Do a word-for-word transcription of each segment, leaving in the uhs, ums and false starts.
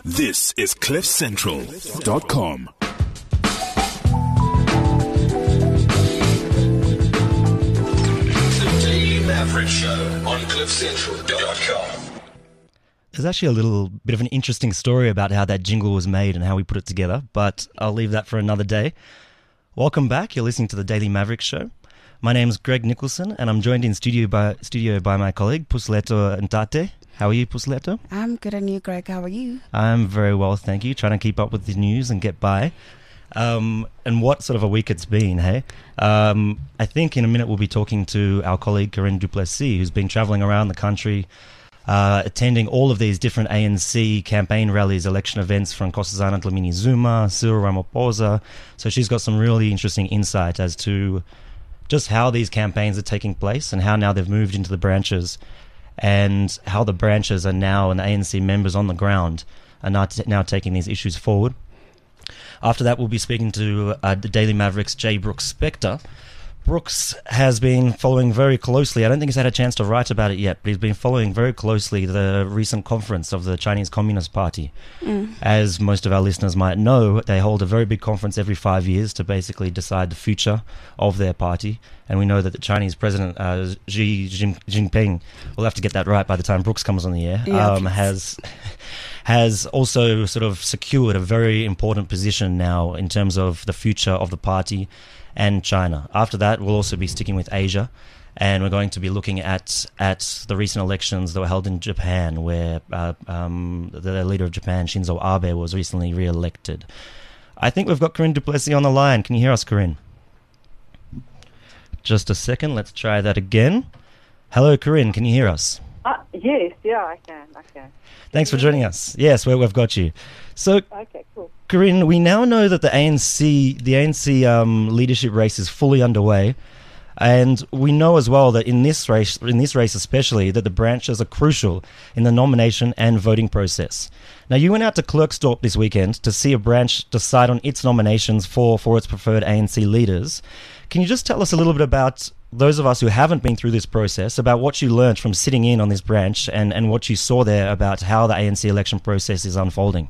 This is cliff central dot com. The Daily Maverick Show on cliff central dot com. There's actually a little bit of an interesting story about how that jingle was made and how we put it together, but I'll leave that for another day. Welcome back. You're listening to the Daily Maverick Show. My name's Greg Nicholson, and I'm joined in studio by studio by my colleague, Pusleto Ntate. How are you, Pusleto? I'm good, and you, Greg? How are you? I'm very well, thank you. Trying to keep up with the news and get by. Um, and what sort of a week it's been, hey? Um, I think in a minute we'll be talking to our colleague Corinne du Plessis, who's been travelling around the country, uh, attending all of these different A N C campaign rallies, election events from Nkosazana Dlamini Zuma, Cyril Ramaphosa. So she's got some really interesting insight as to just how these campaigns are taking place and how now they've moved into the branches, and how the branches are now, and the A N C members on the ground are now, t- now taking these issues forward. After that, we'll be speaking to uh, the Daily Maverick's J. Brooks Spector. Brooks has been following very closely, I don't think he's had a chance to write about it yet, but he's been following very closely the recent conference of the Chinese Communist Party. Mm. As most of our listeners might know, they hold a very big conference every five years to basically decide the future of their party. And we know that the Chinese president, uh, Xi Jinping, we'll have to get that right by the time Brooks comes on the air, yeah, um, has has also sort of secured a very important position now in terms of the future of the party and China. After that, we'll also be sticking with Asia, and we're going to be looking at at the recent elections that were held in Japan, where uh, um, the leader of Japan, Shinzo Abe, was recently re-elected. I think we've got Corinne du Plessis on the line. Can you hear us, Corinne? Just a second, let's try that again. Hello, Corinne, can you hear us? Uh, yes, yeah, I can, I can. Thanks for joining us. Yes, we, we've got you. So, okay, cool. Corinne, we now know that the A N C, the A N C um, leadership race is fully underway, and we know as well that in this race, in this race especially, that the branches are crucial in the nomination and voting process. Now, you went out to Klerksdorp this weekend to see a branch decide on its nominations for for its preferred A N C leaders. Can you just tell us a little bit about those of us who haven't been through this process, about what you learned from sitting in on this branch and, and what you saw there about how the A N C election process is unfolding?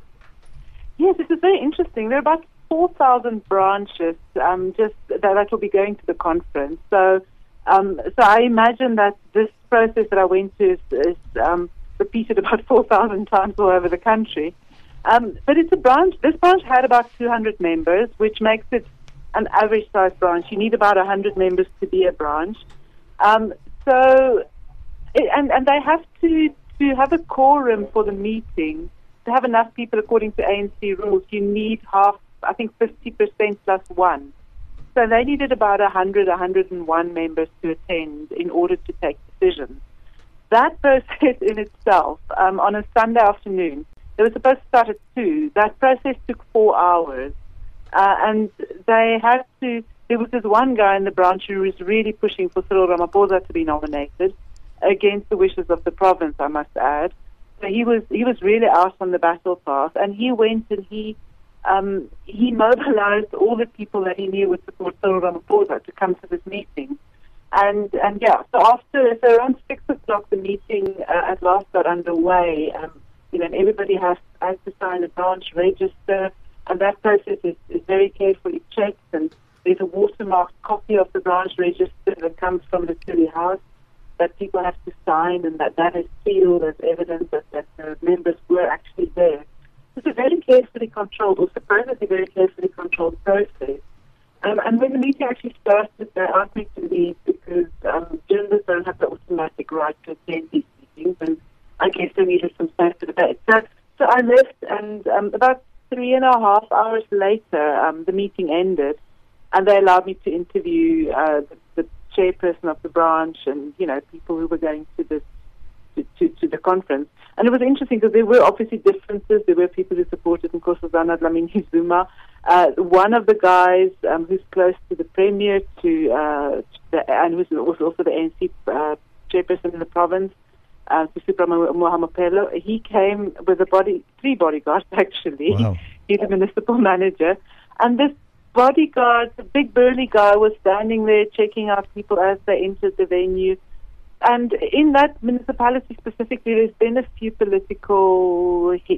Yes, this is very interesting. There are about four thousand branches um, just that, that will be going to the conference. So um, so I imagine that this process that I went to is, is um, repeated about four thousand times all over the country. Um, but it's a branch. This branch had about two hundred members, which makes it an average-sized branch. You need about one hundred members to be a branch. Um, so, it, and, and they have to, to have a quorum for the meeting. To have enough people according to A N C rules, you need half, I think fifty percent plus one. So they needed about one hundred, one hundred one members to attend in order to take decisions. That process in itself, um, on a Sunday afternoon, they were supposed to start at two. That process took four hours. Uh, and they had to, there was this one guy in the branch who was really pushing for Cyril Ramaphosa to be nominated against the wishes of the province, I must add. So he was he was really out on the battle path, and he went and he um, he mobilized all the people that he knew would support Cyril Ramaphosa to come to this meeting. And and yeah, so after so around six o'clock, the meeting uh, at last got underway. Um, you know, and everybody has has to sign a branch register. And that process is, is very carefully checked, and there's a watermarked copy of the branch register that comes from the city house that people have to sign, and that, that is sealed as evidence that, that the members were actually there. It's a very carefully controlled, or supposedly very carefully controlled process. Um, and when the meeting actually started, they asked me to leave because um, journalists don't have the automatic right to attend these meetings, and I guess they needed some space for debate. So, so I left, and um, about Three and a half hours later, um, the meeting ended, and they allowed me to interview uh, the, the chairperson of the branch and, you know, people who were going to this to, to, to the conference. And it was interesting because there were obviously differences. There were people who supported Nkosazana Dlamini Zuma. Uh, one of the guys um, who's close to the premier, to, uh, to the, and who was also the A N C uh, chairperson in the province, Uh, to Supra Mohamopelo, he came with a body, three bodyguards actually. Wow. He's a municipal manager, and this bodyguard, the big burly guy, was standing there checking out people as they entered the venue. And in that municipality specifically, there's been a few political hits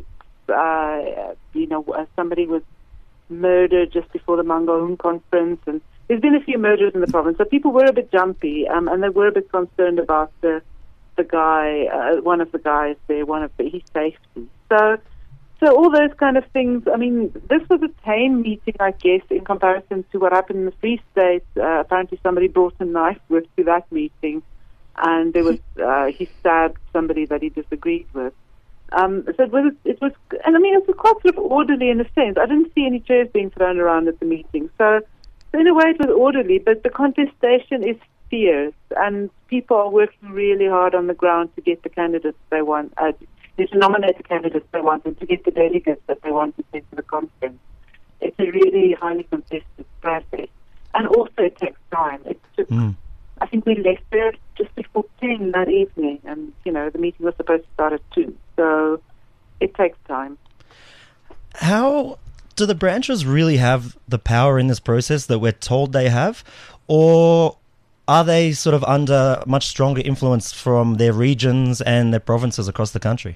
uh, you know, uh, somebody was murdered just before the Mangaung conference, and there's been a few murders in the province. So people were a bit jumpy, um, and they were a bit concerned about the the guy, uh, one of the guys there, one of the, his safety. So, so all those kind of things. I mean, this was a tame meeting, I guess, in comparison to what happened in the Free State. Uh, apparently, somebody brought a knife with to that meeting, and there was uh, he stabbed somebody that he disagreed with. Um, so it was, it was, and I mean, it was quite sort of orderly in a sense. I didn't see any chairs being thrown around at the meeting. So, so in a way, it was orderly, but the contestation is fierce, and people are working really hard on the ground to get the candidates they want, uh, to nominate the candidates they want, and to get the delegates that they want to send to the conference. It's a really highly contested process, and also it takes time. It took, mm. I think we left there just before ten that evening, and you know the meeting was supposed to start at two, so it takes time. How do the branches really have the power in this process that we're told they have, or are they sort of under much stronger influence from their regions and their provinces across the country?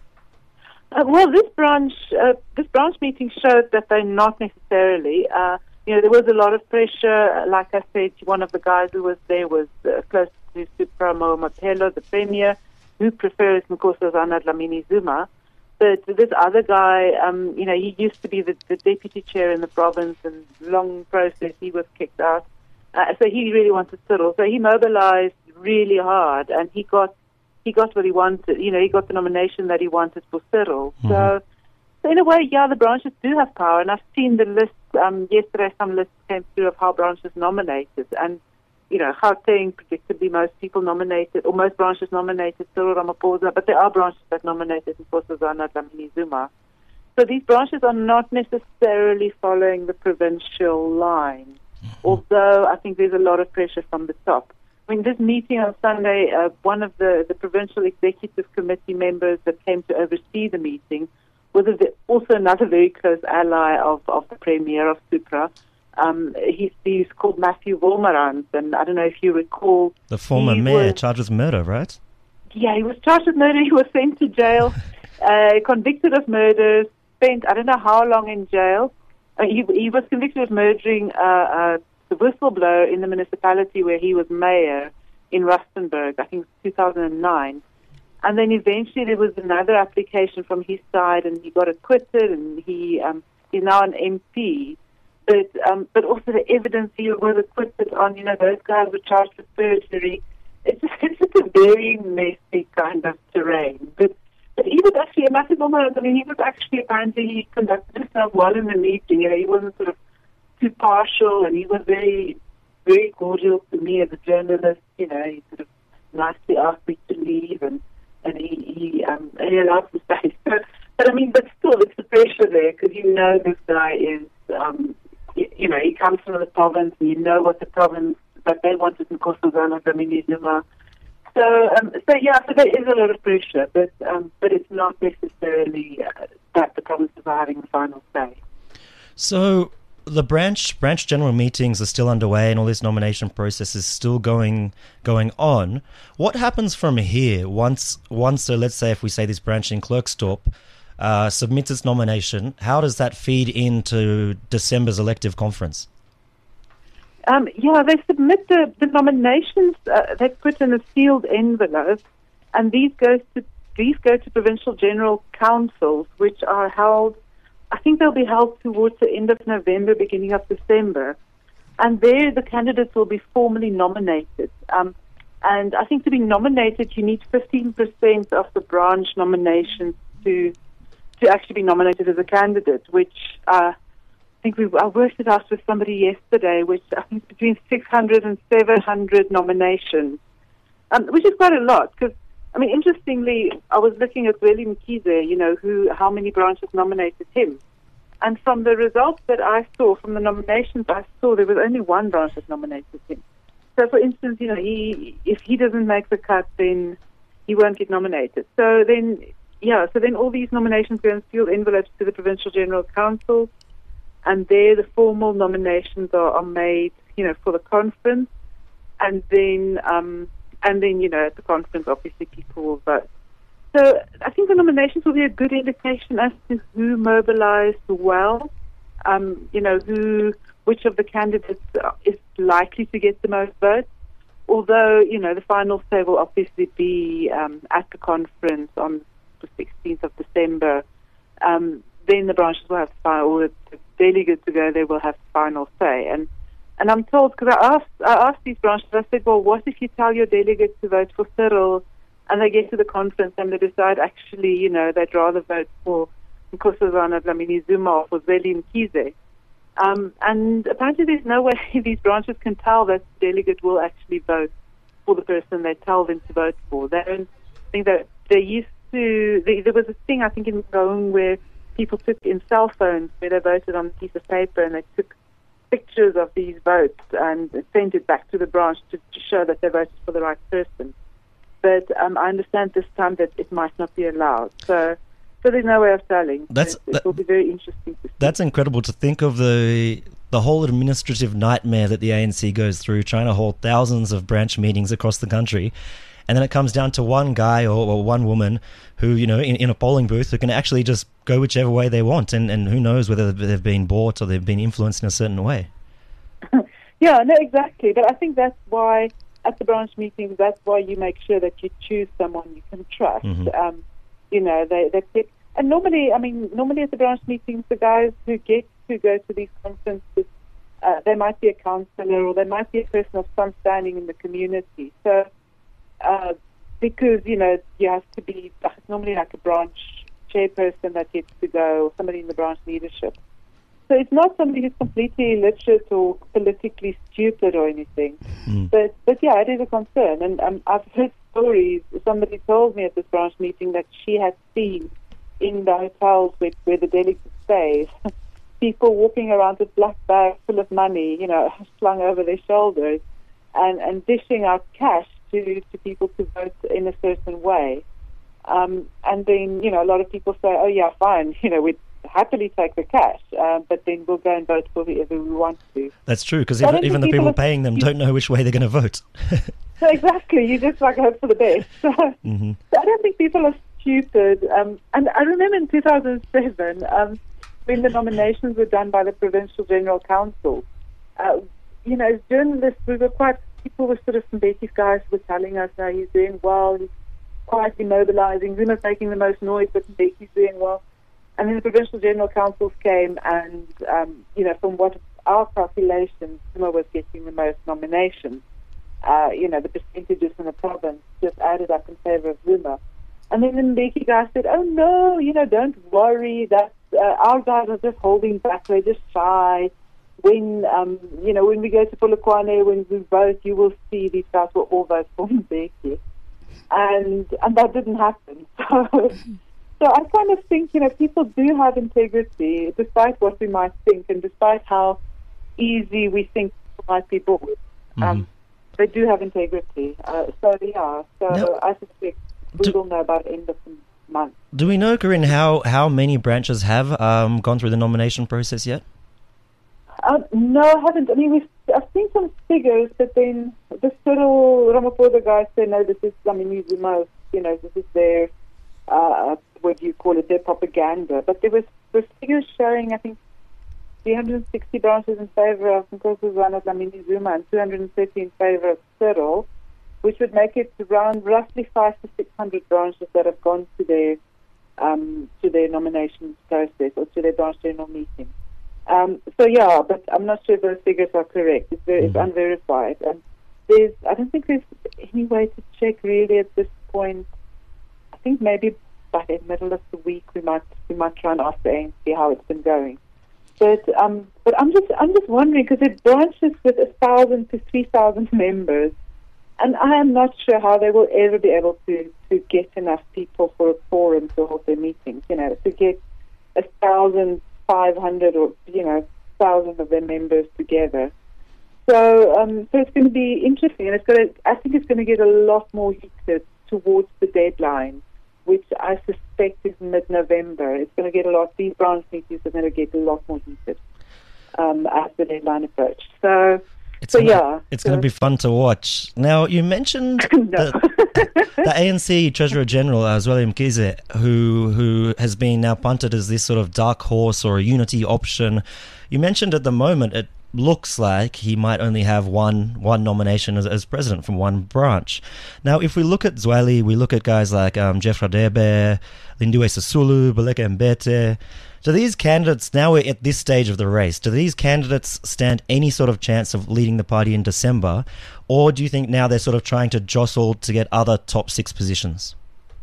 Uh, well, this branch, uh, this branch meeting showed that they're not necessarily. Uh, you know, there was a lot of pressure. Like I said, one of the guys who was there was uh, close to Supra Mahumapelo, the premier, who prefers Nkosazana Dlamini Zuma. But this other guy, um, you know, he used to be the, the deputy chair in the province, and long process, he was kicked out. Uh, so he really wanted Cyril. So he mobilized really hard, and he got he got what he wanted. You know, he got the nomination that he wanted for Cyril. Mm-hmm. So, so in a way, yeah, the branches do have power. And I've seen the list um, yesterday. Some lists came through of how branches nominated, and you know, Gauteng predictably most people nominated, or most branches nominated Cyril Ramaphosa, but there are branches that nominated Nkosazana Dlamini Zuma. So these branches are not necessarily following the provincial line. Although I think there's a lot of pressure from the top. I mean, this meeting on Sunday, uh, one of the, the provincial executive committee members that came to oversee the meeting was a, also another very close ally of, of the Premier of Supra. Um, he's, he's called Matthew Wolmarans, and I don't know if you recall. The former mayor was, charged with murder, right? Yeah, he was charged with murder. He was sent to jail, uh, convicted of murder, spent I don't know how long in jail. Uh, he, he was convicted of murdering uh, uh, the whistleblower in the municipality where he was mayor in Rustenburg, I think it was two thousand nine. And then eventually there was another application from his side, and he got acquitted, and he um, is now an M P. But um, but also the evidence he was acquitted on, you know, those guys were charged with perjury. It's just, it's just a very messy kind of terrain. But But he was actually a massive moment. I mean, he was actually apparently he conducted himself well in the meeting. You know, he wasn't sort of too partial, and he was very, very cordial to me as a journalist. You know, he sort of nicely asked me to leave, and and he he, um, he allowed me to stay. But, but I mean, but still, it's the pressure there, because you know this guy is, um, you, you know, he comes from the province, and you know what the province that they wanted in Nkosazana Dlamini Zuma. So, um, so yeah, so there is a lot of pressure, but um, but it's not necessarily uh, that the provinces are having the final say. So the branch branch general meetings are still underway, and all this nomination process is still going going on. What happens from here once once so let's say if we say this branch in Klerksdorp uh, submits its nomination? How does that feed into December's elective conference? Um, yeah, they submit the, the nominations. Uh, they put in a sealed envelope, and these go to these go to provincial general councils, which are held. I think they'll be held towards the end of November, beginning of December, and there the candidates will be formally nominated. Um, and I think to be nominated, you need fifteen percent of the branch nominations to to actually be nominated as a candidate, which. Uh, I think we I worked it out with somebody yesterday, which I think is between six hundred and seven hundred nominations, um, which is quite a lot. Because I mean, interestingly, I was looking at Willie Mkhize, you know, who how many branches nominated him, and from the results that I saw, from the nominations I saw, there was only one branch that nominated him. So, for instance, you know, he if he doesn't make the cut, then he won't get nominated. So then, yeah, so then all these nominations go in sealed envelopes to the provincial general council. And there, the formal nominations are, are made, you know, for the conference, and then, um, and then, you know, at the conference, obviously, people will vote. so I think the nominations will be a good indication as to who mobilized well. Um, you know, who, which of the candidates is likely to get the most votes. Although, you know, the final say will obviously be um, at the conference on the sixteenth of December. Um, then the branches will have to final, or the delegates who go there will have the final say. And and I'm told, because I asked, I asked these branches, I said, well, what if you tell your delegates to vote for Cyril and they get to the conference and they decide actually, you know, they'd rather vote for Nkosazana Dlamini Zuma or for Zweli Mkhize. Um, and apparently there's no way these branches can tell that the delegate will actually vote for the person they tell them to vote for. They don't think that they used to, they, there was a thing I think in Rome where people took in cell phones where they voted on a piece of paper and they took pictures of these votes and sent it back to the branch to, to show that they voted for the right person. But um, I understand this time that it might not be allowed. So So there's no way of telling. That's, it, it that, will be very interesting to see. That's incredible to think of the the whole administrative nightmare that the A N C goes through, trying to hold thousands of branch meetings across the country. And then it comes down to one guy or, or one woman who, you know, in, in a polling booth who can actually just go whichever way they want. And, and who knows whether they've been bought or they've been influenced in a certain way. Yeah, no, exactly. But I think that's why at the branch meetings, that's why you make sure that you choose someone you can trust. Mm-hmm. Um, you know, they, they pick. And normally, I mean, normally at the branch meetings, the guys who get to go to these conferences, uh, they might be a councillor or they might be a person of some standing in the community. So, uh, because, you know, you have to be normally like a branch chairperson that gets to go, or somebody in the branch leadership. So it's not somebody who's completely illiterate or politically stupid or anything. Mm. But, but yeah, it is a concern. And um, I've heard stories. Somebody told me at this branch meeting that she had seen in the hotels where, where the delegates stay, people walking around with black bags full of money, you know, slung over their shoulders, and, and dishing out cash to, to people to vote in a certain way. Um, and then, you know, a lot of people say, oh, yeah, fine, you know, we'd happily take the cash, uh, but then we'll go and vote for whoever we want to. That's true, because even, even the people, people paying them don't know which way they're going to vote. So exactly, you just like hope for the best. So, mm-hmm. so I don't think people are stupid. Um, and I remember in two thousand seven, um, when the nominations were done by the Provincial General Council, uh, you know, as journalists, we were quite, people were sort of, some Betty's guys were telling us, now he's doing well, he's quietly mobilizing, Zuma's making the most noise, but Becky's doing well. And then the Provincial General Councils came and, um, you know, from what our calculations, Zuma was getting the most nominations. Uh, you know, the percentages in the province just added up in favor of Zuma. And then the Mbeki guy said, oh, no, you know, don't worry. That uh, our guys are just holding back. They're just shy. When, um, you know, when we go to Polokwane, when we vote, you will see these guys will all vote for Mbeki. And, and that didn't happen. So, so I kind of think, you know, people do have integrity, despite what we might think and despite how easy we think people might be bought. Mm-hmm. Um, they do have integrity. Uh, so, yeah, so no. I suspect we do, will know by the end of the month. Do we know, Corinne, how, how many branches have um, gone through the nomination process yet? Uh, no, I haven't. I mean, we've, I've seen some figures, but then the Cyril Ramaphosa guy said, no, this is, I mean, the most, you know, this is their, uh, what do you call it, their propaganda. But there was, was figures showing, I think, three hundred sixty branches in favor of Nkosazana Dlamini Zuma and two hundred thirty in favor of Cyril, which would make it around roughly five to six hundred branches that have gone to their um, to their nomination process or to their branch general meeting. Um, so yeah, but I'm not sure if those figures are correct. It's, very, it's unverified, and there's I don't think there's any way to check really at this point. I think maybe by the middle of the week we might we might try and ask the A N C how it's been going. But um, but I'm just I'm just wondering because it branches with a thousand to three thousand members, and I am not sure how they will ever be able to, to get enough people for a forum to hold their meetings. You know, to get a thousand five hundred or you know thousand of their members together. So um, so it's going to be interesting, and it's going to I think it's going to get a lot more heated towards the deadline, which I suspect is mid-November. It's going to get a lot, these branch meetings are going to get a lot more heated um, as the deadline approaches. So, it It's so gonna, yeah, it's so. going to be fun to watch. Now, you mentioned No. the, the A N C Treasurer General, uh, Zweli Mkhize, who who has been now punted as this sort of dark horse or a unity option. You mentioned at the moment it looks like he might only have one one nomination as, as president from one branch. Now, if we look at Zweli, we look at guys like um, Jeff Radebe, Lindiwe Sisulu, Baleka Mbete. Do these candidates, now we're at this stage of the race, do these candidates stand any sort of chance of leading the party in December? Or do you think now they're sort of trying to jostle to get other top six positions?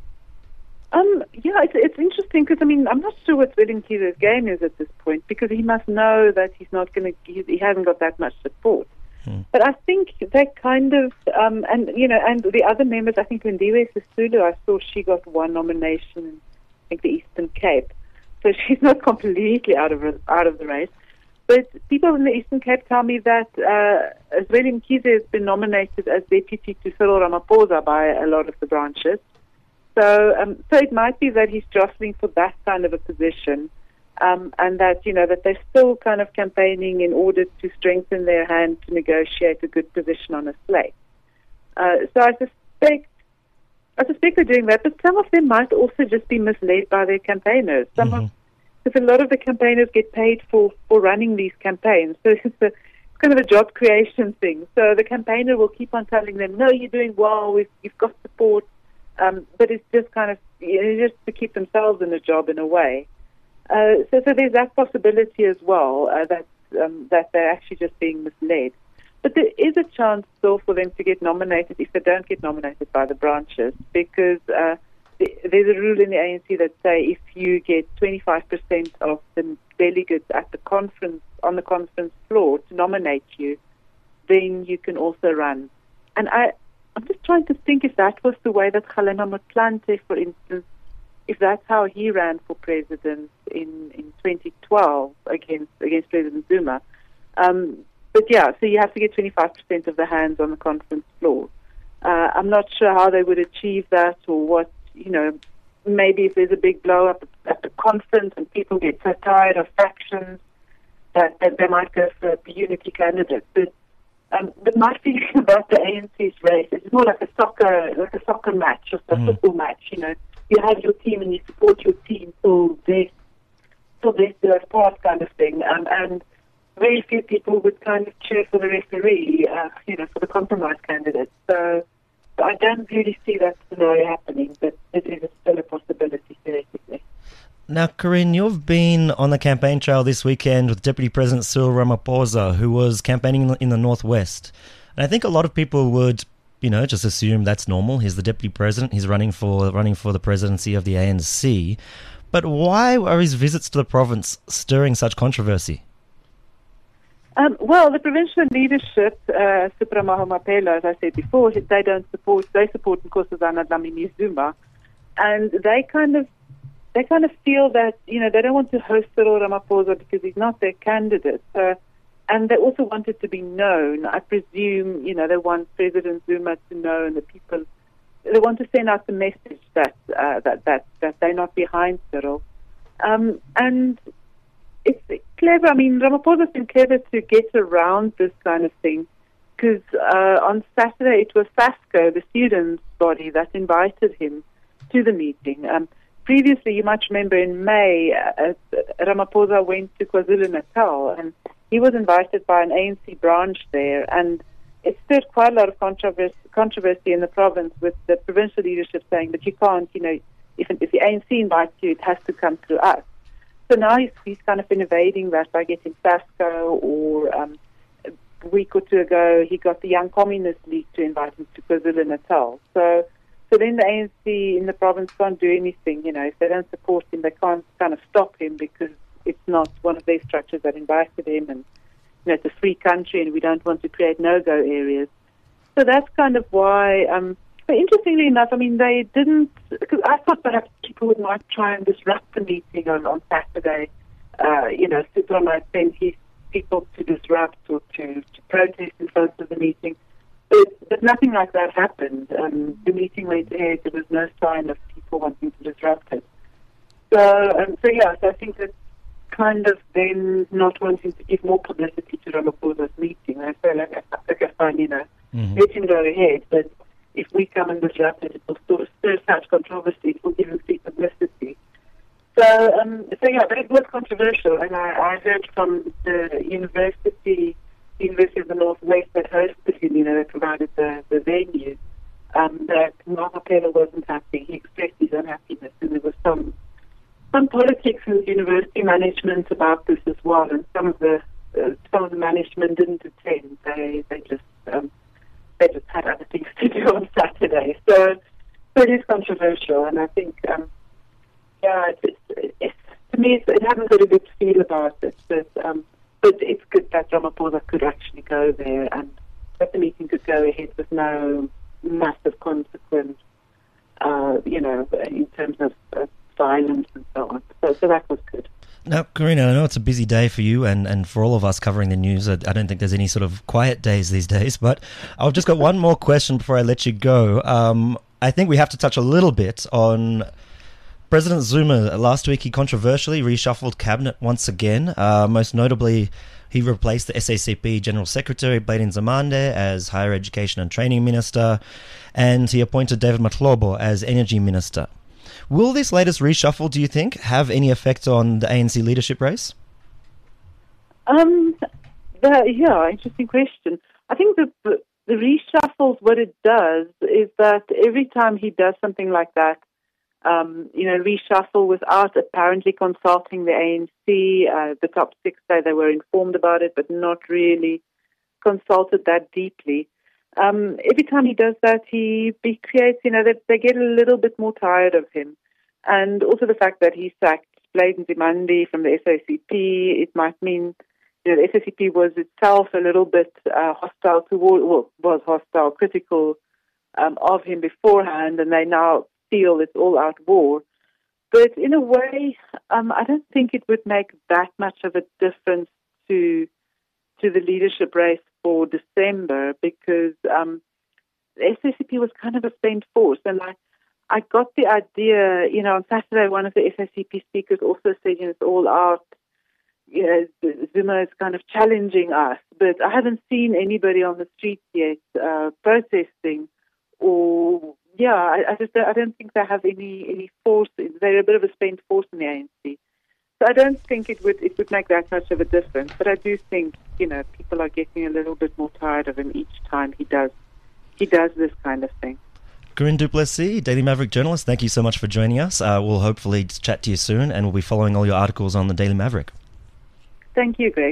Um, yeah, it's, it's interesting because, I mean, I'm not sure what Zweli Mkhize's game is at this point because he must know that he's not going to, he, he hasn't got that much support. Hmm. But I think they kind of, um, and, you know, and the other members, I think Lindiwe Sisulu, I saw she got one nomination in, I think, the Eastern Cape. So she's not completely out of out of the race. But people in the Eastern Cape tell me that uh, Zweli Mkhize has been nominated as deputy to Cyril Ramaphosa by a lot of the branches. So, um, so it might be that he's jostling for that kind of a position, um, and that you know that they're still kind of campaigning in order to strengthen their hand to negotiate a good position on a slate. Uh, so I suspect. I suspect they're doing that, but some of them might also just be misled by their campaigners. Some mm-hmm. of, because a lot of the campaigners get paid for, for running these campaigns, so it's, a, it's kind of a job creation thing. So the campaigner will keep on telling them, "No, you're doing well. We've, you've got support," um, but it's just kind of you know, just to keep themselves in a job in a way. Uh, so, so there's that possibility as well uh, that um, that they're actually just being misled. But there is a chance still for them to get nominated if they don't get nominated by the branches, because uh, there's a rule in the A N C that say if you get twenty-five percent of the delegates at the conference on the conference floor to nominate you, then you can also run. And I, I'm just trying to think if that was the way that Kgalema Motlanthe, for instance, if that's how he ran for president in, in twenty twelve against against President Zuma. Um, But yeah, so you have to get twenty-five percent of the hands on the conference floor. Uh, I'm not sure how they would achieve that or what, you know, maybe if there's a big blow up at the conference and people get so tired of factions that, that they might go for a unity candidate. But, um, but my feeling about the A N C's race is more like a soccer, like a soccer match or a mm. football match, you know. You have your team and you support your team till death, till death do us part kind of thing. Um, and very few people would kind of cheer for the referee, uh, you know, for the compromise candidate. So, so I don't really see that scenario happening, but it is still a possibility, theoretically. Now, Corinne, you've been on the campaign trail this weekend with Deputy President Cyril Ramaphosa, who was campaigning in the Northwest. And I think a lot of people would, you know, just assume that's normal. He's the Deputy President. He's running for running for the presidency of the A N C. But why are his visits to the province stirring such controversy? Um, well, the provincial leadership, uh, Supra Mahomapelo, as I said before, they don't support. They support Nkosazana Dlamini Zuma, and they kind of, they kind of feel that you know they don't want to host Cyril Ramaphosa because he's not their candidate, uh, and they also want it to be known. I presume you know they want President Zuma to know, and the people, they want to send out the message that uh, that that that they're not behind Cyril, um, and. It's clever. I mean, Ramaphosa's been clever to get around this kind of thing because uh, on Saturday it was FASCO, the students' body, that invited him to the meeting. Um, previously, you might remember in May, uh, Ramaphosa went to KwaZulu-Natal and he was invited by an A N C branch there, and it stirred quite a lot of controversy, controversy in the province with the provincial leadership saying that you can't, you know, if, if the A N C invites you, it has to come through us. So now he's, he's kind of been evading that by getting FASCO, or um, a week or two ago he got the Young Communist League to invite him to KwaZulu-Natal. So, so then the A N C in the province can't do anything. You know, if they don't support him, they can't kind of stop him because it's not one of their structures that invited him, and you know, it's a free country, and we don't want to create no-go areas. So that's kind of why. Um, But interestingly enough, I mean, they didn't, because I thought perhaps people would might try and disrupt the meeting on, on Saturday. Uh, you know, Supra might send his people to disrupt or to, to protest in front of the meeting. But, but nothing like that happened. Um, the meeting went ahead. There was no sign of people wanting to disrupt it. So, um, so yeah, so I think that kind of then not wanting to give more publicity to Ramaphosa's meeting. They say, like, okay, fine, you know, Mm-hmm. let him go ahead, but if we come and disrupt it, it will sort of stir such controversy, it will give him free publicity. So, um, so yeah, but it was controversial, and I, I heard from the university, the University of the Northwest that hosted him, you know, that provided the, the venue, um, that Mahapela wasn't happy. He expressed his unhappiness, and there was some some politics in university management about this as well, and some of the uh, some of the management didn't attend. They they just um, they just had other things to do on Saturday. So, so it is controversial, and I think. Um, Yeah, it's, it's, it's, to me, it's, it hasn't got a good feel about it, but, um, but it's good that Ramaphosa could actually go there and that the meeting could go ahead with no massive consequence, uh, you know, in terms of uh, violence and so on. So, so that was good. Now, Karina, I know it's a busy day for you and, and for all of us covering the news. I, I don't think there's any sort of quiet days these days, but I've just got one more question before I let you go. Um, I think we have to touch a little bit on President Zuma. Last week, he controversially reshuffled cabinet once again. Uh, most notably, he replaced the S A C P General Secretary, Blayden Nzimande, as Higher Education and Training Minister, and he appointed David Mahlobo as Energy Minister. Will this latest reshuffle, do you think, have any effect on the A N C leadership race? Um, the, yeah, interesting question. I think that the, the reshuffles, what it does is that every time he does something like that, Um, you know, reshuffle without apparently consulting the A N C. Uh, the top six say they were informed about it, but not really consulted that deeply. Um, every time he does that, he, he creates, you know, that they get a little bit more tired of him. And also the fact that he sacked Blayden Nzimande from the S A C P, it might mean, you know, the S A C P was itself a little bit uh, hostile toward, well, was hostile, critical um, of him beforehand, and they now feel it's all-out war. But in a way, um, I don't think it would make that much of a difference to to the leadership race for December, because um, the S A C P was kind of a spent force. And I, I got the idea, you know, on Saturday, one of the S A C P speakers also said, you know, it's all out. You know, Zuma is kind of challenging us. But I haven't seen anybody on the streets yet uh, protesting or... Yeah, I, I just don't, I don't think they have any, any force. They're a bit of a spent force in the A N C. So I don't think it would it would make that much of a difference. But I do think, you know, people are getting a little bit more tired of him each time he does he does this kind of thing. Corinne du Plessis, Daily Maverick journalist, thank you so much for joining us. Uh, we'll hopefully chat to you soon, and we'll be following all your articles on the Daily Maverick. Thank you, Greg.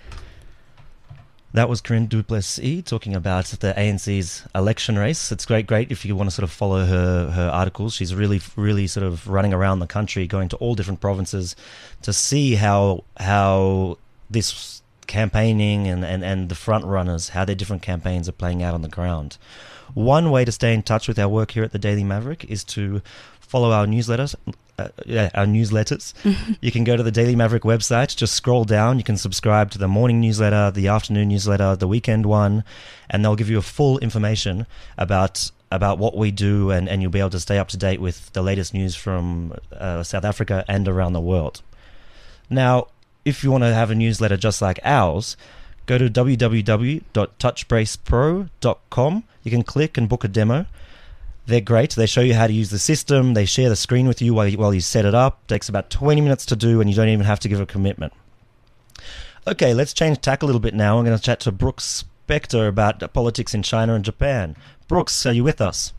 That was Corinne du Plessis talking about the A N C's election race. It's great, great if you want to sort of follow her, her articles. She's really, really sort of running around the country, going to all different provinces to see how how this campaigning and, and, and the front runners, how their different campaigns are playing out on the ground. One way to stay in touch with our work here at the Daily Maverick is to follow our newsletters. Uh, yeah, our newsletters. You can go to the Daily Maverick website, just scroll down. You can subscribe to the morning newsletter, the afternoon newsletter, the weekend one, and they'll give you a full information about about what we do, and, and you'll be able to stay up to date with the latest news from uh, South Africa and around the world. Now, if you want to have a newsletter just like ours, go to w w w dot touchbrace pro dot com. You can click and book a demo. They're great. They show you how to use the system. They share the screen with you while you, while you set it up. It takes about twenty minutes to do, and you don't even have to give a commitment. Okay, let's change tack a little bit now. I'm going to chat to Brooks Spector about politics in China and Japan. Brooks, are you with us?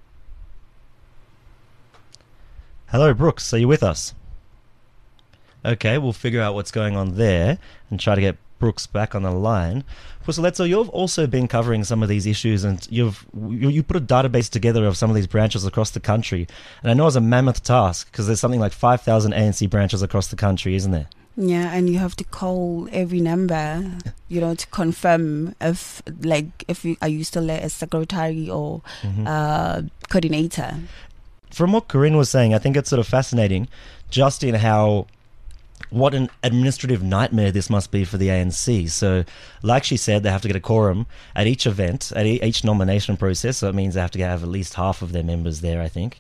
Hello, Brooks. Are you with us? Okay, we'll figure out what's going on there and try to get Brooks back on the line. Pusaletso, you've also been covering some of these issues, and you've you, you put a database together of some of these branches across the country. And I know it's a mammoth task because there's something like five thousand A N C branches across the country, isn't there? Yeah, and you have to call every number, you know, to confirm if, like, if you are you still a secretary or mm-hmm. uh, coordinator. From what Corinne was saying, I think it's sort of fascinating, just in how. What an administrative nightmare this must be for the A N C. So, like she said, they have to get a quorum at each event, at each nomination process. So it means they have to have at least half of their members there, I think.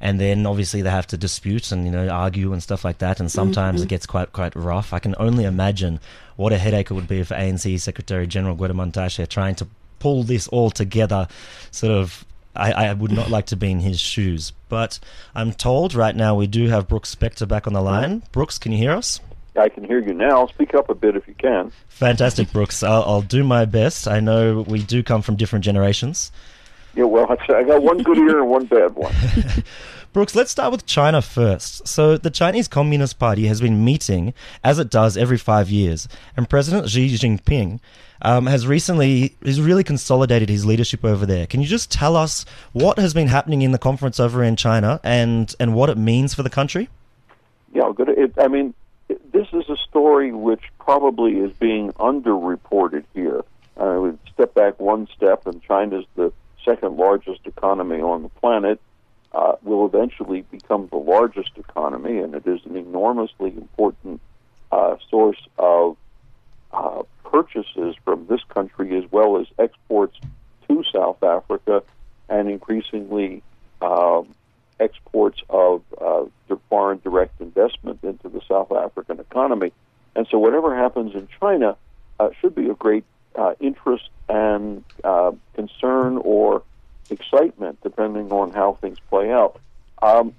and then obviously they have to dispute and, you know, argue and stuff like that, and sometimes Mm-hmm. it gets quite quite rough. I can only imagine what a headache it would be for A N C Secretary General Gwede Mantashe trying to pull this all together. Sort of, I, I would not like to be in his shoes. But I'm told right now we do have Brooks Spector back on the line. Brooks, can you hear us? I can hear you now. Speak up a bit if you can. Fantastic, Brooks. I'll, I'll do my best. I know we do come from different generations. Yeah, well, I got one good ear and one bad one. Brooks, let's start with China first. So the Chinese Communist Party has been meeting, as it does every five years, and President Xi Jinping um, has recently has really consolidated his leadership over there. Can you just tell us what has been happening in the conference over in China and, and what it means for the country? Yeah, good. It, I mean, this is a story which probably is being underreported here. I would step back one step, and China's the second largest economy on the planet, uh, will eventually become the largest economy, and it is an enormously important uh, source of uh, purchases from this country as well as exports to South Africa, and increasingly um, exports of uh, foreign direct investment into the South African economy. And so whatever happens in China uh, should be of great uh, interest and uh, concern or excitement, depending on how things play out. Um,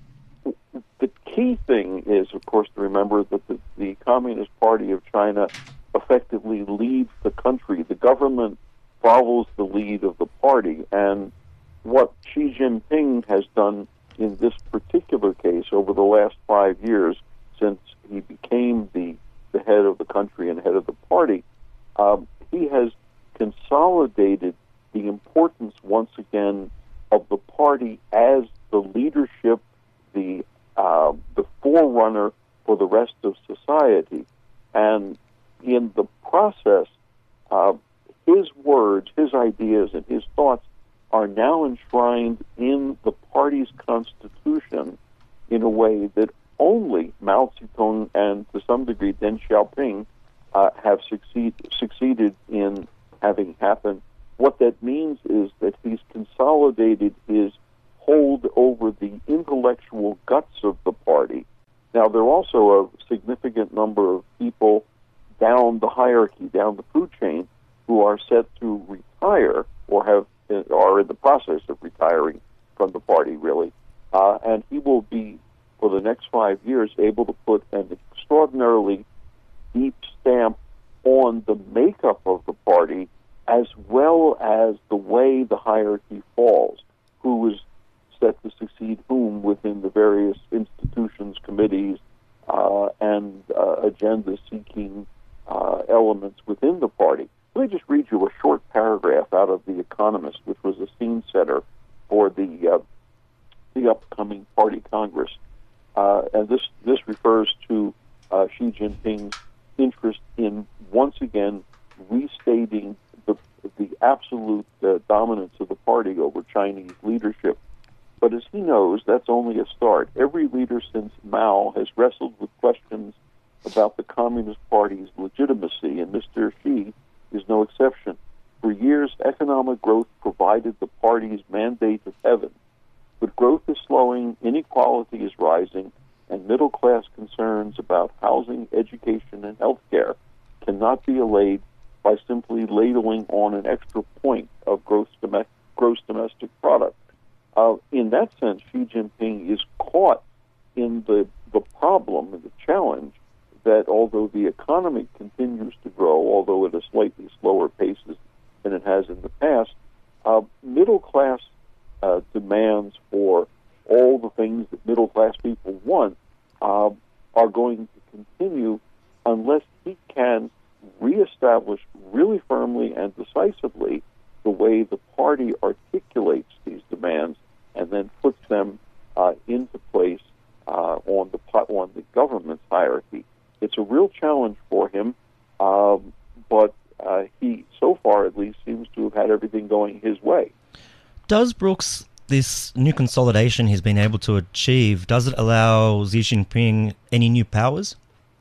the key thing is, of course, to remember that the, the Communist Party of China effectively leads the country. The government follows the lead of the party, and what Xi Jinping has done in this particular case over the last five years, since he became the, the head of the country and head of the party, um, he has consolidated the importance once again of the party as the leadership, the uh, the forerunner for the rest of society. And in the process, uh, his words, his ideas, and his thoughts are now enshrined in the party's constitution in a way that only Mao Zedong and, to some degree, Deng Xiaoping uh, have succeed, succeeded in having happen. What that means is that he's consolidated his hold over the intellectual guts of the party. Now, there are also a significant number of people down the hierarchy, down the food chain, who are set to retire or have are in the process of retiring from the party, really. Uh, and he will be, for the next five years, able to put an extraordinarily deep stamp on the makeup of the party, as well as the way the hierarchy falls, who is set to succeed whom within the various institutions, committees, uh, and uh, agenda-seeking uh, elements within the party. Let me just read you a short paragraph out of The Economist, which was a scene setter for the uh, the upcoming party congress. Uh, and this, this refers to uh, Xi Jinping's interest in, once again, restating the, the absolute uh, dominance of the party over Chinese leadership. But as he knows, that's only a start. Every leader since Mao has wrestled with questions about the Communist Party's legitimacy, and Mister Xi is no exception. For years, economic growth provided the party's mandate of heaven. But growth is slowing, inequality is rising, and middle-class concerns about housing, education, and health care cannot be allayed by simply ladling on an extra point of gross, dom- gross domestic product. Uh, in that sense, Xi Jinping is caught in the, the problem and the challenge that although the economy continues to grow, although at a slightly slower pace than it has in the past, uh, middle-class uh, demands for all the things that middle-class people want uh, are going to continue unless he can reestablish really firmly and decisively the way the party articulates these demands and then puts them uh, into place uh, on the on the government's hierarchy. It's a real challenge for him, um, but uh, he, so far at least, seems to have had everything going his way. Does Brooks, this new consolidation he's been able to achieve, does it allow Xi Jinping any new powers?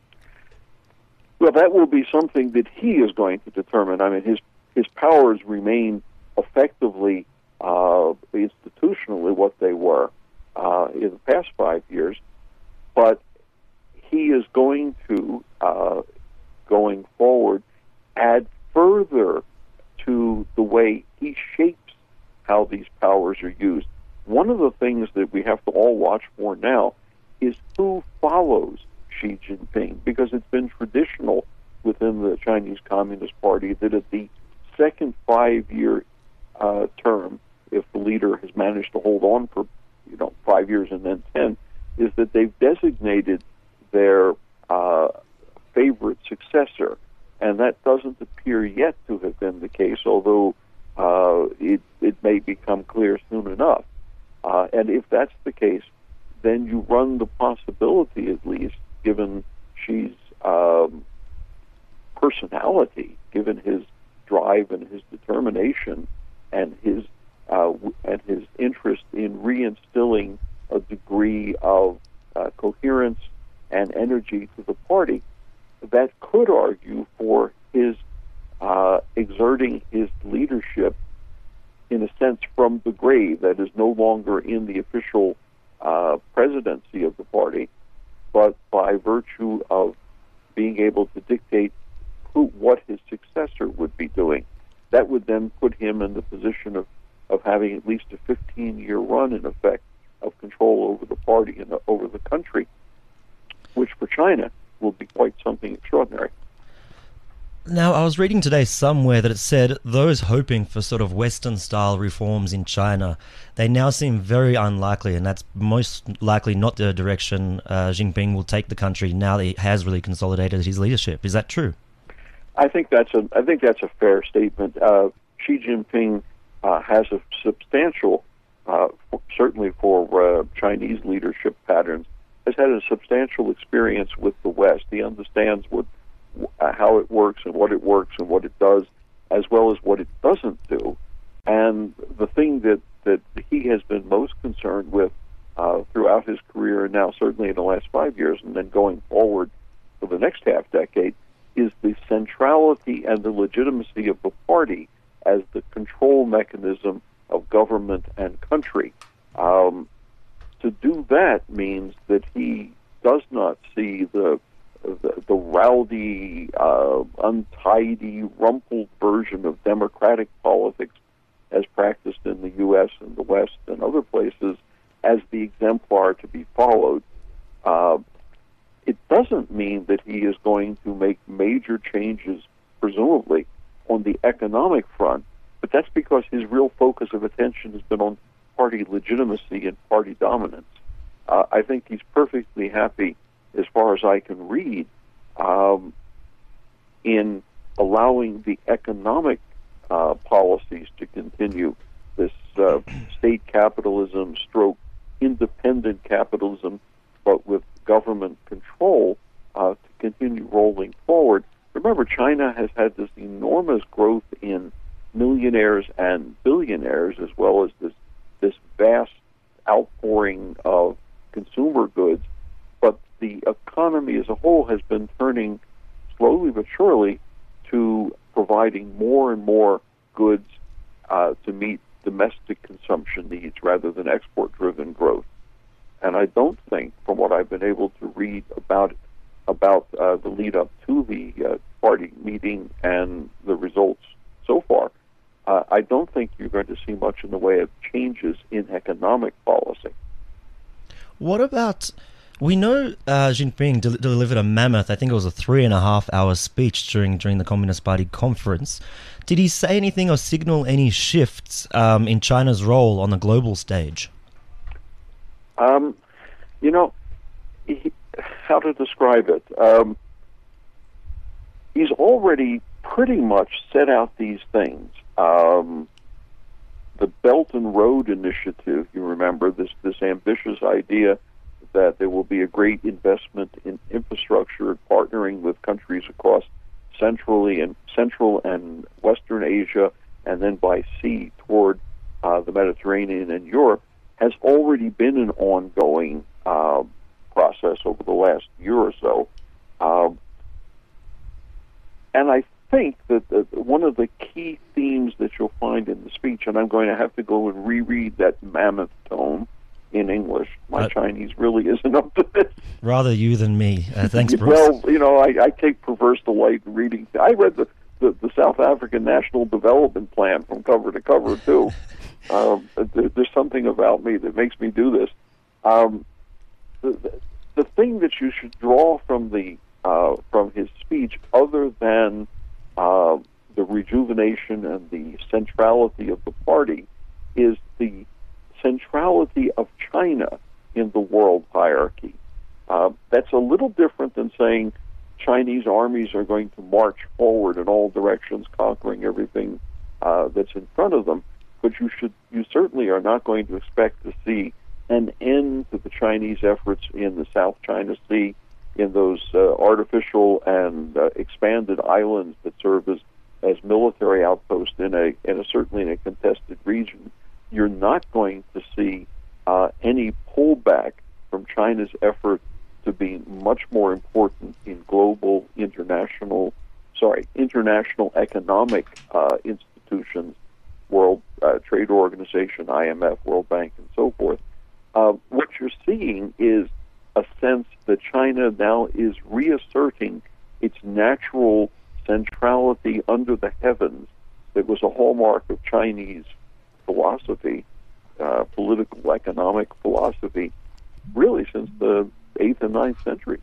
Well, that will be something that he is going to determine. I mean, his his powers remain effectively uh, institutionally what they were. uh, in the past five years, but he is going to, uh, going forward, add further to the way he shapes how these powers are used. One of the things that we have to all watch for now is who follows Xi Jinping, because it's been traditional within the Chinese Communist Party that at the second five-year uh, term, if the leader has managed to hold on for, you know, five years and then ten, is that they've designated their uh, favorite successor. And that doesn't appear yet to have been the case, although uh, it, it may become clear soon enough. Uh, and if that's the case, then you run the possibility, at least, given Xi's um, personality, given his drive and his determination and his uh, and his interest in reinstilling a degree of uh, coherence and energy to the party, that could argue for his uh, exerting his leadership, in a sense, from the grave, that is no longer in the official uh, presidency of the party, but by virtue of being able to dictate who, what his successor would be doing. That would then put him in the position of, of having at least a fifteen-year run, in effect, of control over the party and over the country, which for China will be quite something extraordinary. Now, I was reading today somewhere that it said those hoping for sort of Western-style reforms in China, they now seem very unlikely, and that's most likely not the direction uh, Jinping will take the country now that he has really consolidated his leadership. Is that true? I think that's a I think that's a fair statement. Uh, Xi Jinping uh, has a substantial, uh, certainly for uh, Chinese leadership patterns, has had a substantial experience with the West. He understands what uh, how it works and what it works and what it does, as well as what it doesn't do. And the thing that, that he has been most concerned with uh, throughout his career, and now certainly in the last five years, and then going forward for the next half decade, is the centrality and the legitimacy of the party as the control mechanism of government and country. Um, to do that means that he does not see the the, the rowdy, uh, untidy, rumpled version of democratic politics as practiced in the U S and the West and other places as the exemplar to be followed. Uh, it doesn't mean that he is going to make major changes, presumably, on the economic front, but that's because his real focus of attention has been on party legitimacy and party dominance. Uh, I think he's perfectly happy, as far as I can read, um, in allowing the economic uh, policies to continue, this uh, state capitalism stroke independent capitalism, but with government control uh, to continue rolling forward. Remember, China has had this enormous growth in millionaires and billionaires, as well as this this vast outpouring of consumer goods, but the economy as a whole has been turning slowly but surely to providing more and more goods uh, to meet domestic consumption needs rather than export-driven growth. And I don't think, from what I've been able to read about about uh, the lead-up to the uh, party meeting and the results so far, uh, I don't think you're going to see much in the way of changes in economic policy. What about, we know uh, Jinping del- delivered a mammoth, I think it was a three and a half hour speech during during the Communist Party conference. Did he say anything or signal any shifts um, in China's role on the global stage? Um, you know, he, how to describe it? Um, he's already pretty much set out these things. Um, the Belt and Road Initiative, you remember, this, this ambitious idea that there will be a great investment in infrastructure, partnering with countries across centrally and Central and Western Asia, and then by sea toward uh, the Mediterranean and Europe, has already been an ongoing uh, process over the last year or so. Um, and I think that the, one of the key themes that you'll find in the speech, and I'm going to have to go and reread that mammoth tome in English. My Uh, Chinese really isn't up to this. Rather you than me. Uh, thanks, Brooks. Well, you know, I, I take perverse delight in reading. I read the, the, the South African National Development Plan from cover to cover, too. um, there, there's something about me that makes me do this. Um, the, the, the thing that you should draw from the uh, from his speech, other than uh, the rejuvenation and the centrality of the party, is the centrality of China in the world hierarchy. Uh, that's a little different than saying Chinese armies are going to march forward in all directions, conquering everything uh, that's in front of them. But you should, you certainly are not going to expect to see an end to the Chinese efforts in the South China Sea, in those uh, artificial and uh, expanded islands that serve as, as military outposts in a, in a certainly in a contested region. You're not going to see uh, any pullback from China's effort to be much more important in global, international, sorry, international economic uh, institutions, World uh, Trade Organization, I M F, World Bank, and so forth. Uh, what you're seeing is a sense that China now is reasserting its natural centrality under the heavens that was a hallmark of Chinese philosophy, uh, political, economic philosophy, really since the eighth and ninth centuries.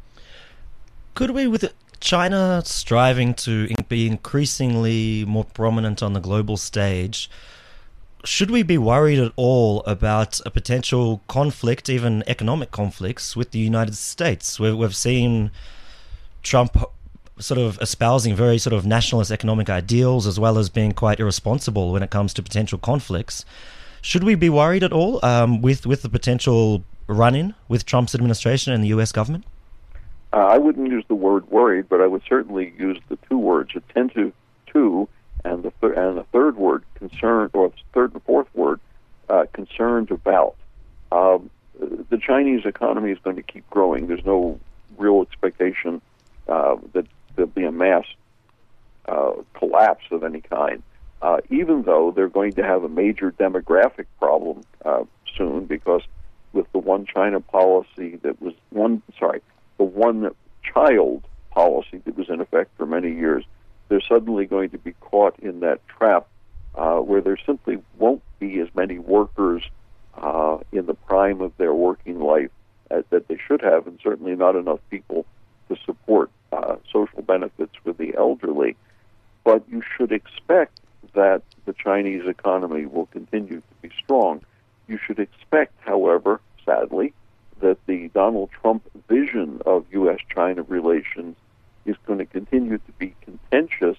Could we, with China striving to in- be increasingly more prominent on the global stage, should we be worried at all about a potential conflict, even economic conflicts, with the United States? We've, we've seen Trump sort of espousing very sort of nationalist economic ideals, as well as being quite irresponsible when it comes to potential conflicts. Should we be worried at all um, with, with the potential run-in with Trump's administration and the U S government? Uh, I wouldn't use the word worried, but I would certainly use the two words, attentive to, and the, th- and the third word, concerned, or the third and fourth word, uh, concerned about. Um, the Chinese economy is going to keep growing. There's no real expectation uh, that there'll be a mass uh, collapse of any kind, uh, even though they're going to have a major demographic problem uh, soon, because with the one China policy that was one, sorry, the one child policy that was in effect for many years, they're suddenly going to be caught in that trap uh, where there simply won't be as many workers uh, in the prime of their working life as that they should have, and certainly not enough people to support uh, social benefits for the elderly. But you should expect that the Chinese economy will continue to be strong. You should expect, however, sadly, that the Donald Trump vision of U S China relations is going to continue to be contentious,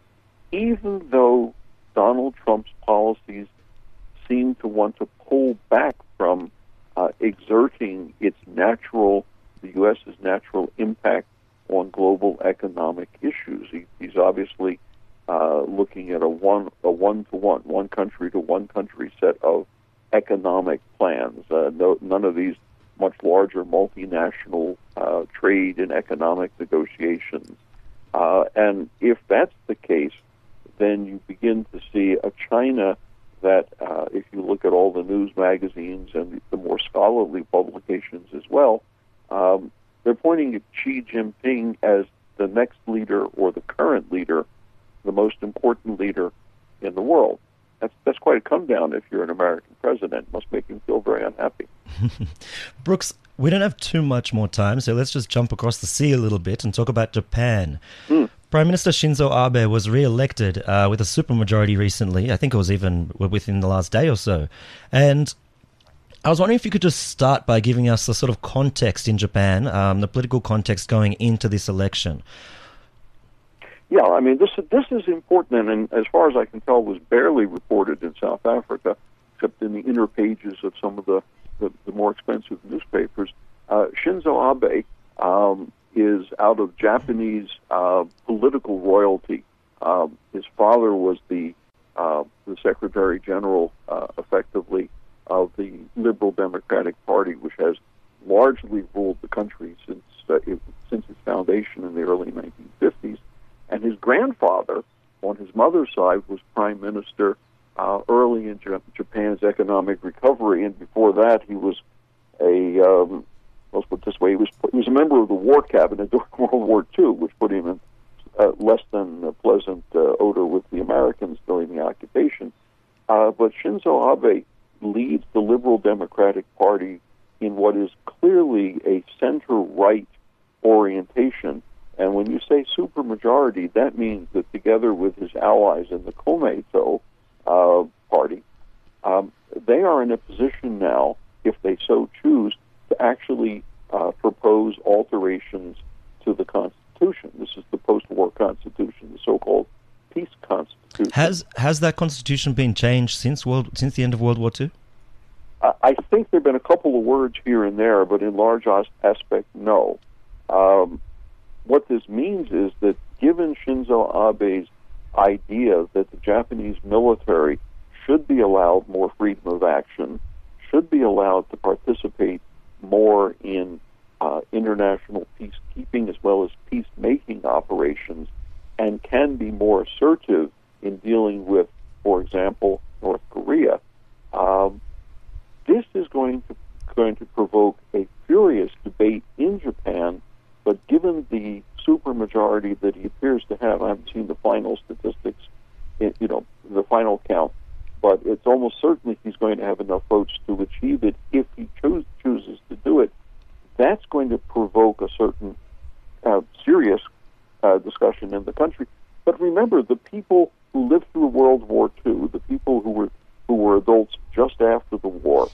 even though Donald Trump's policies seem to want to pull back from uh, exerting its natural, the U.S.'s natural impact on global economic issues. He, he's obviously uh, looking at a one a one to one, one country to one country set of economic plans. Uh, no, none of these much larger multinational uh, trade and economic negotiations. Uh, and if that's the case, then you begin to see a China that, uh, if you look at all the news magazines and the more scholarly publications as well, um, they're pointing at Xi Jinping as the next leader or the current leader, the most important leader in the world. That's that's quite a come down if you're an American president. It must make him feel very unhappy. Brooks, we don't have too much more time, so let's just jump across the sea a little bit and talk about Japan. Mm. Prime Minister Shinzo Abe was re-elected uh, with a supermajority recently. I think it was even within the last day or so. And I was wondering if you could just start by giving us the sort of context in Japan, um, the political context going into this election. Yeah, I mean, this this is important, and as far as I can tell, was barely reported in South Africa, except in the inner pages of some of the, the, the more expensive newspapers. Uh, Shinzo Abe um, is out of Japanese uh, political royalty. Um, his father was the uh, the Secretary General, uh, effectively, of the Liberal Democratic Party, which has largely ruled the country since uh, it, since its foundation in the early nineteen fifties. And his grandfather, on his mother's side, was Prime Minister uh, early in J- Japan's economic recovery, and before that, he was a um, let's put it this way: he was he was a member of the War Cabinet during World War Two, which put him in uh, less than a pleasant uh, odor with the Americans during the occupation. Uh, but Shinzo Abe leads the Liberal Democratic Party in what is clearly a center-right orientation. And when you say supermajority, that means that together with his allies in the Komeito uh, party, um, they are in a position now, if they so choose, to actually uh, propose alterations to the Constitution. This is the post-war Constitution, the so-called peace Constitution. Has has that Constitution been changed since world since the end of World War Two? I, I think there have been a couple of words here and there, but in large as- aspect, no. Um, what this means is that given Shinzo Abe's idea that the Japanese military should be allowed more freedom of action, should be allowed to participate more in uh, international peacekeeping as well as peacemaking operations, and can be more assertive in dealing with, for example, North Korea, um, this is going to going to provoke a furious debate in Japan. But given the supermajority that he appears to have, I haven't seen the final statistics, you know, the final count, but it's almost certainly he's going to have enough votes to achieve it if he choose, chooses to do it. That's going to provoke a certain uh, serious uh, discussion in the country. But remember, the people who lived through World War Two, the people who were who were adults just after the war,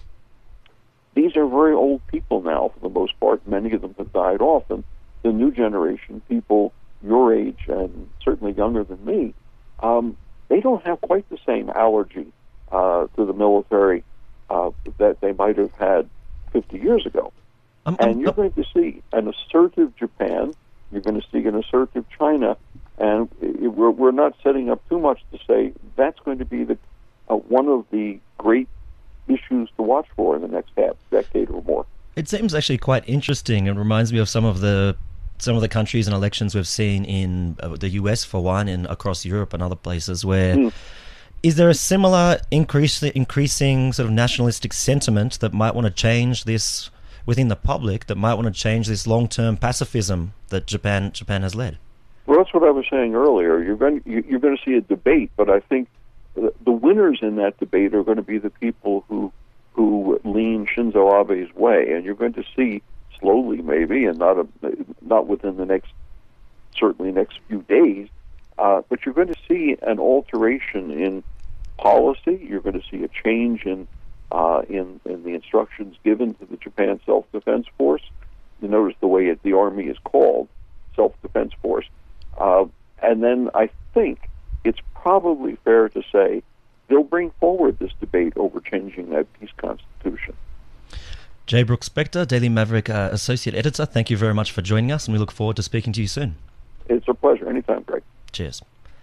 these are very old people now for the most part. Many of them have died off, and the new generation, people your age and certainly younger than me, um, they don't have quite the same allergy uh, to the military uh, that they might have had fifty years ago. Um, and um, you're going to see an assertive Japan, you're going to see an assertive China, and we're, we're not setting up too much to say that's going to be the uh, one of the great issues to watch for in the next half decade or more. It seems actually quite interesting. It reminds me of some of the some of the countries and elections we've seen in uh, the U S for one, and across Europe and other places. Where mm. is there a similar increase, increasing sort of nationalistic sentiment that might want to change this within the public? That might want to change this long-term pacifism that Japan Japan has led. Well, that's what I was saying earlier. You're going you, you're going to see a debate, but I think the, the winners in that debate are going to be the people who. who lean Shinzo Abe's way, and you're going to see slowly, maybe, and not a, not within the next, certainly next few days, uh, but you're going to see an alteration in policy. You're going to see a change in uh, in, in the instructions given to the Japan Self-Defense Force. You notice the way it, the Army is called, Self-Defense Force. Uh, and then I think it's probably fair to say they'll bring forward this debate over changing that peace constitution. Jay Brooks Spector, Daily Maverick uh, Associate Editor, thank you very much for joining us, and we look forward to speaking to you soon. It's a pleasure. Anytime, Greg. Cheers.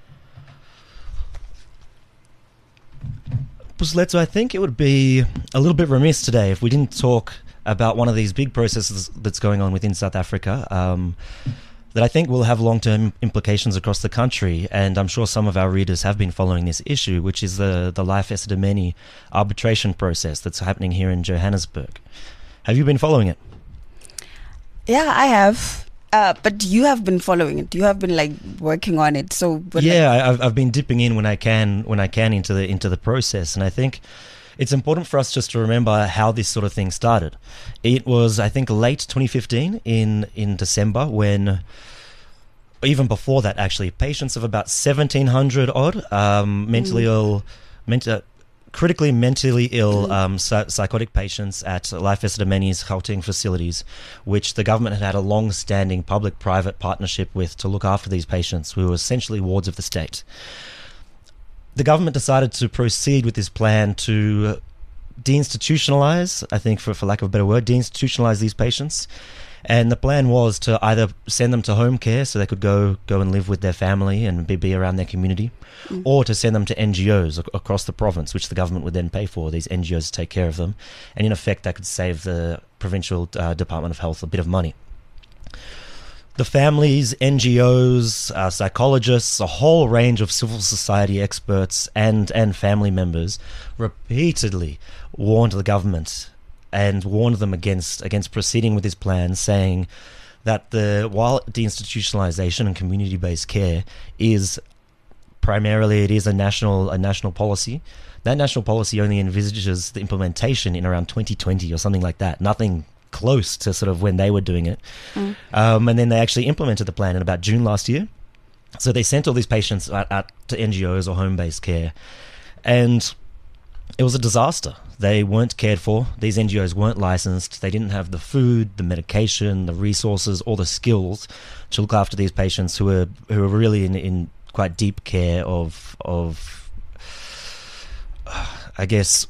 Pusletto, I think it would be a little bit remiss today if we didn't talk about one of these big processes that's going on within South Africa, um, that I think will have long-term implications across the country, and I'm sure some of our readers have been following this issue, which is the, the Life Esidimeni arbitration process that's happening here in Johannesburg. Have you been following it? Yeah, I have. Uh, but you have been following it. You have been like working on it. So but yeah, like- I've I've been dipping in when I can when I can into the into the process, and I think it's important for us just to remember how this sort of thing started. It was, I think, late twenty fifteen in in December, when, even before that actually, patients of about seventeen hundred odd um, mentally mm. ill, mental. critically mentally ill um, psy- psychotic patients at Life Esidimeni's Gauteng facilities, which the government had had a long-standing public-private partnership with to look after these patients, who were essentially wards of the state. The government decided to proceed with this plan to deinstitutionalize, I think for, for lack of a better word, deinstitutionalize these patients. And the plan was to either send them to home care so they could go go and live with their family and be, be around their community, mm. or to send them to N G Os ac- across the province, which the government would then pay for. These N G Os to take care of them. And in effect, that could save the provincial uh, Department of Health a bit of money. the families, N G Os, uh, psychologists, a whole range of civil society experts and, and family members repeatedly warned the government and warned them against against proceeding with this plan, saying that the while deinstitutionalization and community-based care is primarily it is a national a national policy, that national policy only envisages the implementation in around twenty twenty or something like that. Nothing close to sort of when they were doing it. Mm. Um, and then they actually implemented the plan in about June last year. So they sent all these patients out, out to N G Os or home-based care. And it was a disaster. They weren't cared for. These N G Os weren't licensed. They didn't have the food, the medication, the resources, or the skills to look after these patients who were who were really in, in quite deep care of of uh, I guess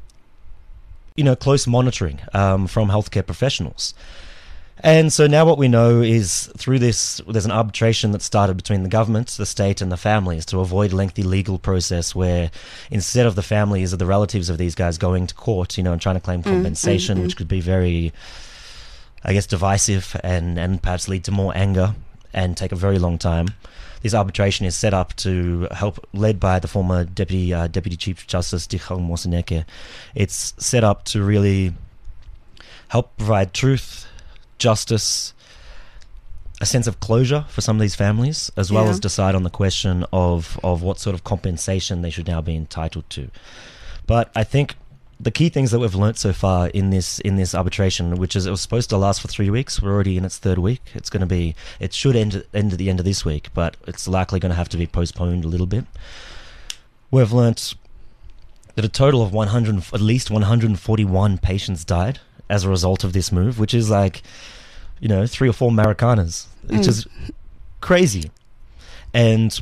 you know close monitoring um, from healthcare professionals. And so now what we know is through this, there's an arbitration that started between the government, the state, and the families to avoid lengthy legal process where instead of the families or the relatives of these guys going to court, you know, and trying to claim compensation, mm, mm, which could be very, I guess, divisive and, and perhaps lead to more anger and take a very long time, this arbitration is set up to help, led by the former Deputy uh, Deputy Chief Justice Dikgang Moseneke. It's set up to really help provide truth, justice, a sense of closure for some of these families, as well yeah. as decide on the question of, of what sort of compensation they should now be entitled to. But I think the key things that we've learnt so far in this in this arbitration, which is it was supposed to last for three weeks, we're already in its third week. It's going to be, it should end, end at the end of this week, but it's likely going to have to be postponed a little bit. We've learnt that a total of one hundred, at least one hundred forty-one patients died as a result of this move, which is like, you know, three or four Maricanas, which mm. is crazy. And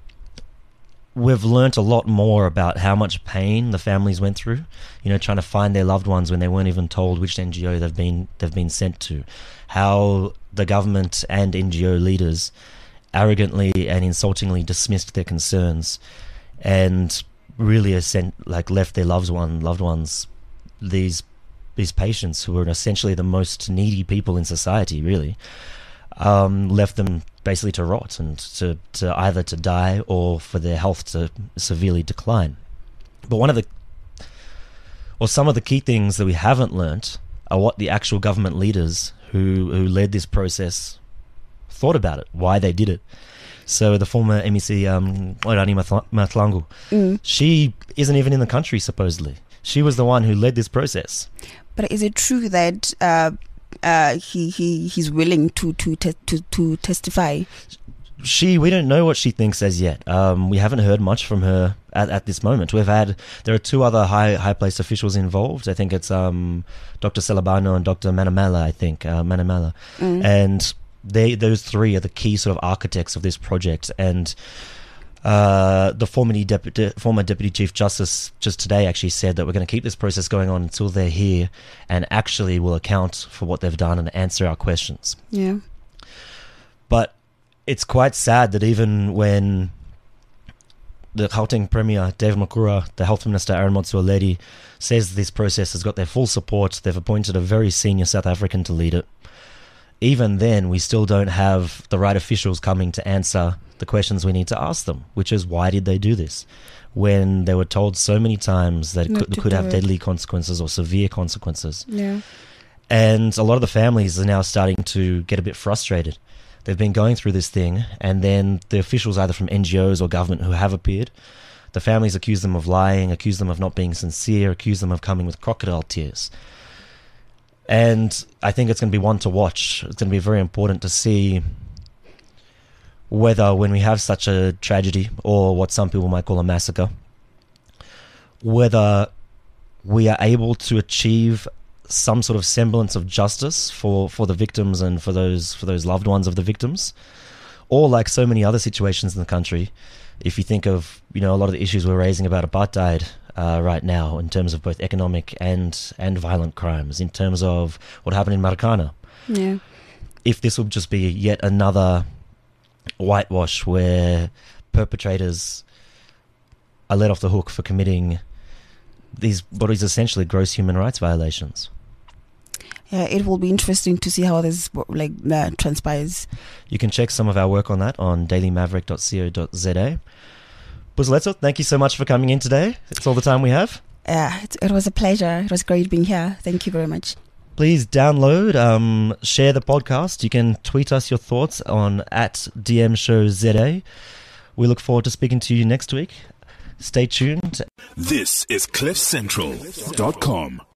we've learnt a lot more about how much pain the families went through, you know, trying to find their loved ones when they weren't even told which N G O they've been they've been sent to, how the government and N G O leaders arrogantly and insultingly dismissed their concerns and really sent, like left their loved one loved ones these these patients who were essentially the most needy people in society, really, um, left them basically to rot and to, to either to die or for their health to severely decline. But one of the, or some of the key things that we haven't learnt are what the actual government leaders who, who led this process thought about it, why they did it. So the former M E C, um, Oirani Mahlangu, mm. she isn't even in the country, supposedly. She was the one who led this process. But is it true that uh, uh, he he he's willing to to, te- to to testify? She, we don't know what she thinks as yet. Um, we haven't heard much from her at, at this moment. We've had there are two other high high placed officials involved. I think it's um, Doctor Celebano and Doctor Manamela. I think uh, Manamela, mm. and they those three are the key sort of architects of this project. And Uh, the former deputy, former Deputy Chief Justice just today actually said that we're going to keep this process going on until they're here and actually will account for what they've done and answer our questions. Yeah. But it's quite sad that even when the Gauteng Premier, Dave Makura, the Health Minister, Aaron Motsoaledi, says this process has got their full support, they've appointed a very senior South African to lead it, even then we still don't have the right officials coming to answer the questions we need to ask them, which is why did they do this when they were told so many times that it could, could have it. deadly consequences or severe consequences. Yeah. And a lot of the families are now starting to get a bit frustrated. They've been going through this thing, and then the officials either from N G Os or government who have appeared, the families accuse them of lying, accuse them of not being sincere, accuse them of coming with crocodile tears. And I think it's going to be one to watch. It's going to be very important to see whether when we have such a tragedy, or what some people might call a massacre, whether we are able to achieve some sort of semblance of justice for, for the victims and for those for those loved ones of the victims, or like so many other situations in the country, if you think of, you know, a lot of the issues we're raising about apartheid uh, right now in terms of both economic and and violent crimes, in terms of what happened in Marikana. Yeah. If this will just be yet another whitewash where perpetrators are let off the hook for committing these what is essentially gross human rights violations. Yeah, it will be interesting to see how this like uh, transpires. You can check some of our work on that on daily maverick dot co dot za. Buzletso, thank you so much for coming in today. It's all the time we have. Yeah, it, it was a pleasure. It was great being here. Thank you very much. Please download, um, share the podcast. You can tweet us your thoughts on at D M Show Z A. We look forward to speaking to you next week. Stay tuned. This is cliff central dot com.